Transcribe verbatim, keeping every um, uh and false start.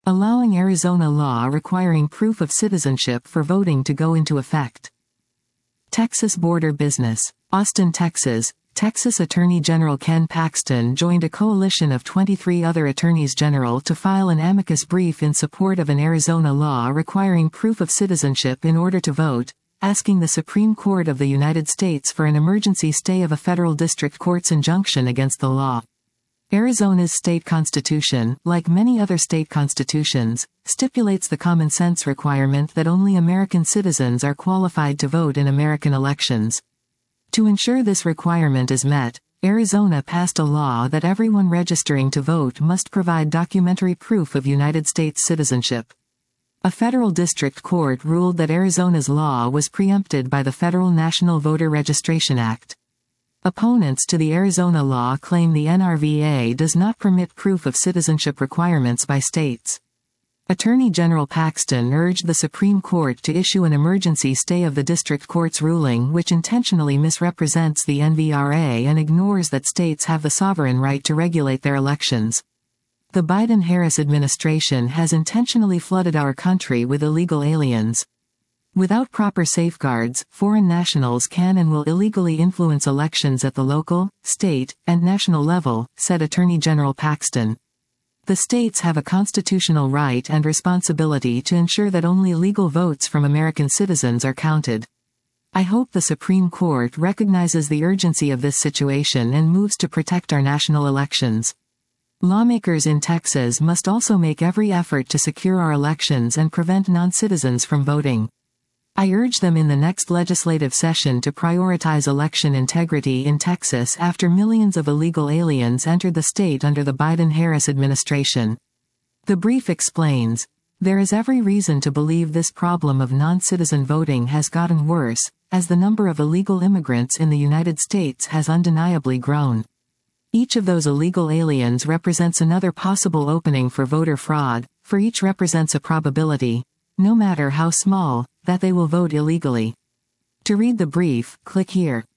allowing Arizona law requiring proof of citizenship for voting to go into effect. Texas border business. Austin, Texas. Texas Attorney General Ken Paxton joined a coalition of twenty-three other attorneys general to file an amicus brief in support of an Arizona law requiring proof of citizenship in order to vote, asking the Supreme Court of the United States for an emergency stay of a federal district court's injunction against the law. Arizona's state constitution, like many other state constitutions, stipulates the common sense requirement that only American citizens are qualified to vote in American elections. To ensure this requirement is met, Arizona passed a law that everyone registering to vote must provide documentary proof of United States citizenship. A federal district court ruled that Arizona's law was preempted by the Federal National Voter Registration Act. Opponents to the Arizona law claim the N R V A does not permit proof of citizenship requirements by states. Attorney General Paxton urged the Supreme Court to issue an emergency stay of the district court's ruling, which intentionally misrepresents the N V R A and ignores that states have the sovereign right to regulate their elections. The Biden-Harris administration has intentionally flooded our country with illegal aliens. Without proper safeguards, foreign nationals can and will illegally influence elections at the local, state, and national level, said Attorney General Paxton. The states have a constitutional right and responsibility to ensure that only legal votes from American citizens are counted. I hope the Supreme Court recognizes the urgency of this situation and moves to protect our national elections. Lawmakers in Texas must also make every effort to secure our elections and prevent non-citizens from voting. I urge them in the next legislative session to prioritize election integrity in Texas after millions of illegal aliens entered the state under the Biden-Harris administration. The brief explains, there is every reason to believe this problem of non-citizen voting has gotten worse, as the number of illegal immigrants in the United States has undeniably grown. Each of those illegal aliens represents another possible opening for voter fraud, for each represents a probability, no matter how small, that they will vote illegally. To read the brief, click here.